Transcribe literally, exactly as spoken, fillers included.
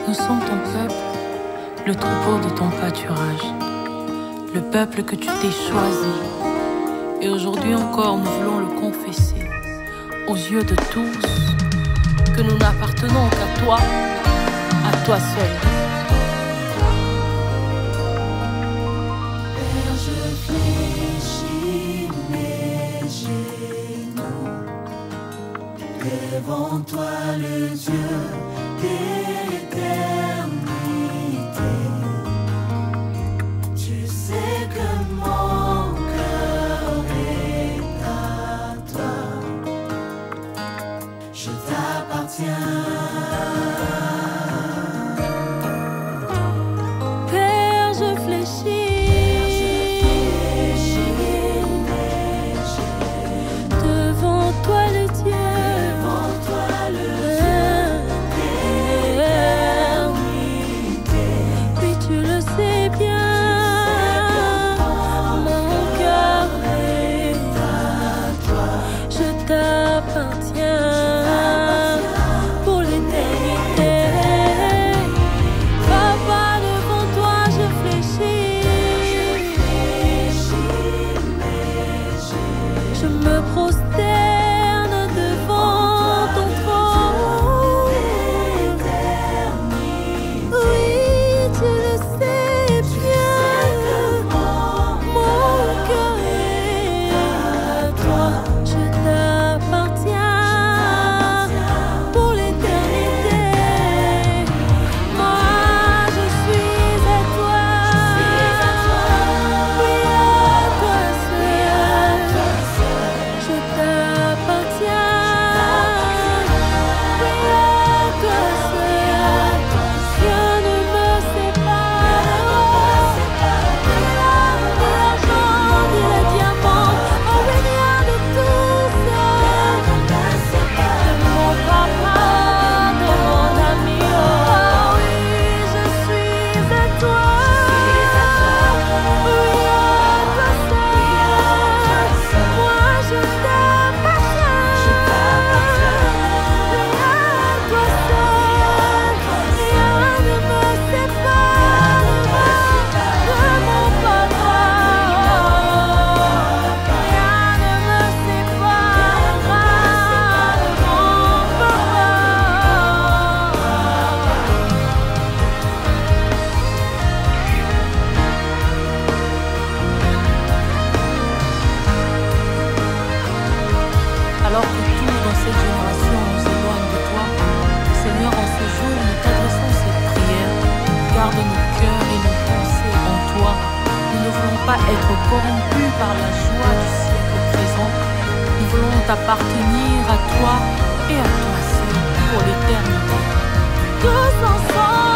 Nous sommes ton peuple, le troupeau de ton pâturage, le peuple que tu t'es choisi. Et aujourd'hui encore, nous voulons le confesser aux yeux de tous, que nous n'appartenons qu'à toi, à toi seul. Père, je fléchis mes genoux devant toi, le Dieu d'éternité. Tu sais que mon cœur est à toi. Je t'appartiens. Père, je fléchis devant toi, le Dieu. Devant toi, le Dieu d'éternité. Oui, tu le sais bien, mon cœur est à toi. Je t'appartiens pour l'éternité. Papa, devant toi, je fléchis. Je me prosterne devant ton trône. Oui, tu le sais bien, mon cœur est à toi. Je t'appartiens pour l'éternité. Moi, je suis à toi. Oui, à toi seul. Je t'appartiens. Oui, à toi seul. Rien ne me sépare. Ni l'argent, ni le diamant. Oh oui, rien de tout ça. De mon papa, de mon ami. Oh oui, je suis à toi. Oui, à toi seul. Moi, je t'appartiens. Oui, à toi seul. Rien ne me séparera de mon papa. Rien ne me séparera de mon papa. Alors que tout dans cette génération nous éloigne de toi, Seigneur, en ce jour, nous t'adressons cette prière. Garde nos cœurs et nos pensées en toi. Nous ne voulons pas être corrompus par la joie du siècle présent. Nous voulons t'appartenir à toi et à toi seul pour l'éternité. Tous ensemble.